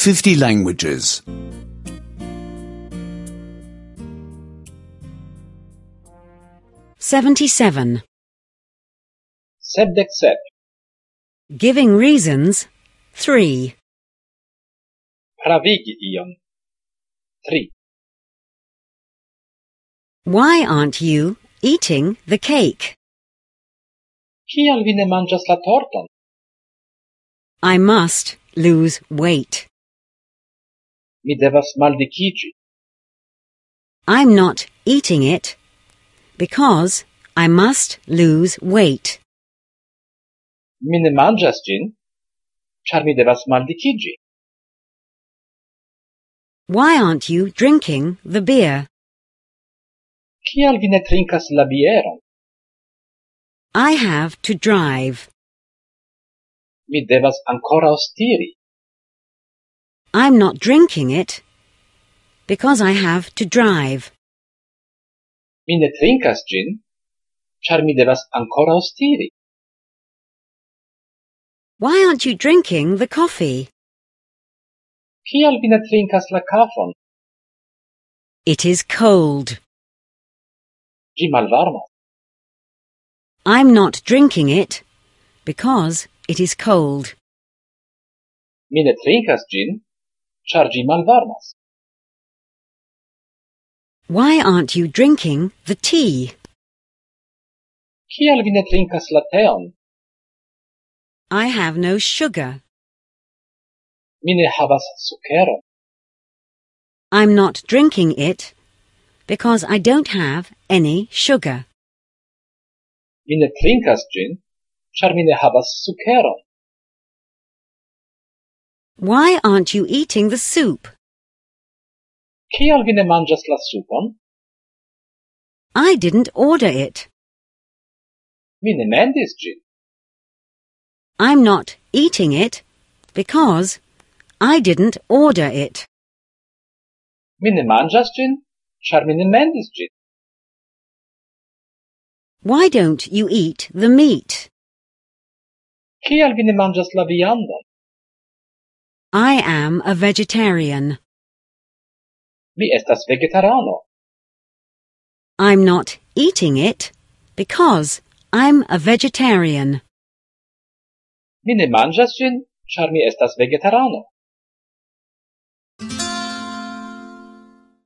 50 languages. 77. 77. Giving reasons, 3. Pravigi ion. 3. Why aren't you eating the cake? Kial vi ne manĝas la torton? I must lose weight. Mi devas maldikiĝi. I'm not eating it because I must lose weight. Mi ne manĝas ĝin, ĉar mi devas maldikiĝi. Why aren't you drinking the beer? Kial vi ne trinkas la bieron? I have to drive. Mi devas ankoraŭ stiri. I'm not drinking it because I have to drive. Mi ne trinkas ĝin, ĉar mi devas ankoraŭ stiri. Why aren't you drinking the coffee? Kial vi ne trinkas la kafon? It is cold. Ĝi malvarmas. I'm not drinking it because it is cold. Mi ne trinkas ĝin, ĉar ĝi malvarmas. Why aren't you drinking the tea? Kial vi ne trinkas la teon? I have no sugar. Mi ne havas sukeron. I'm not drinking it because I don't have any sugar. Mi ne trinkas ĝin, ĉar mi ne havas sukeron. Why aren't you eating the soup? Kial vi ne manĝas la supon? I didn't order it. Mi ne mendis ĝin. I'm not eating it because I didn't order it. Mi ne manĝas ĝin, ĉar mi ne mendis ĝin. Why don't you eat the meat? Kial vi ne manĝas la viandon? I am a vegetarian. Mi estas vegetarano. I'm not eating it because I'm a vegetarian. Mi ne manĝas ĝin, ĉar mi estas vegetarano.